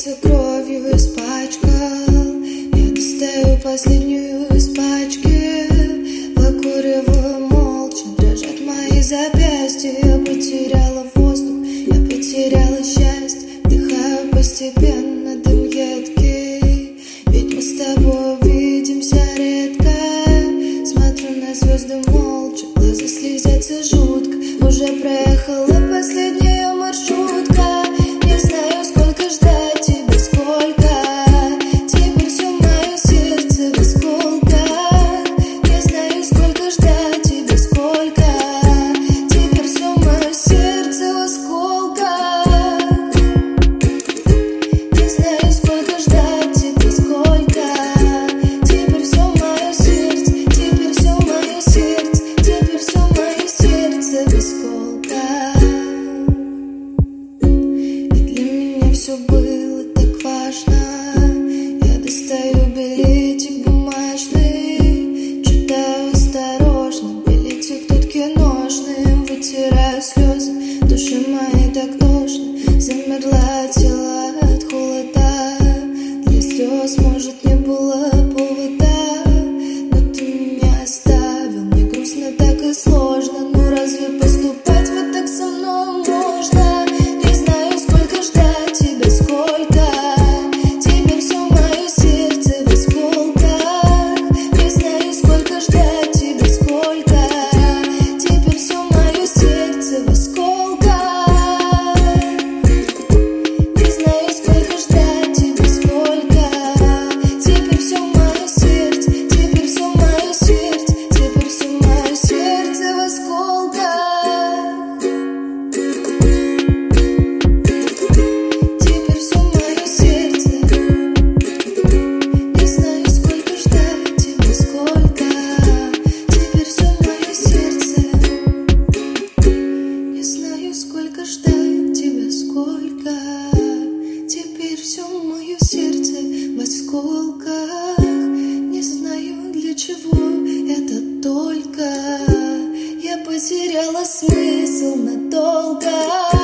сердце кровью испачкал. Я достаю последнюю из пачки, выкуриваю молча, дрожат мои запястья. Я потеряла воздух, я потеряла счастье. Вдыхаю постепенно дым едкий, ведь мы с тобой увидимся редко. Смотрю на звезды молча, глаза слезятся жутко. Уже проехала последняя маршрутка. Не знаю, сколько ждать тебя, сколько. Теперь все мое сердце в осколках. Не знаю, сколько ждать тебя, сколько. Теперь все мое сердце в осколках. Не знаю, сколько ждать тебя, сколько. Теперь все мое сердце, теперь все мое сердце, теперь все мое сердце в осколках. Все было так важно. Я достаю билетик бумажный, читаю осторожно, билетик тут киношный. Вытираю слезы, души моей так тошно. Замерла тело от холода. Для слез, может, не было повода, но ты меня оставил. Мне грустно, так и сложно. Ну разве поступать вот так со мной можно? Не знаю, сколько ждать тебя, сколько. Теперь все мое сердце в осколках. Не знаю, сколько ждать тебя, сколько. Теперь все мое сердце в осколках. Не знаю, сколько ждать тебя, сколько. Теперь все мое сердце, теперь все мое сердце, теперь все мое сердце в осколках. Теперь все мое сердце. Не знаю, сколько ждать тебя, сколько. Теперь все мое сердце. Не знаю, сколько ждать тебя, сколько. Теперь все мое сердце в осколках. Не знаю, для чего это только. Я потеряла смысл надолго.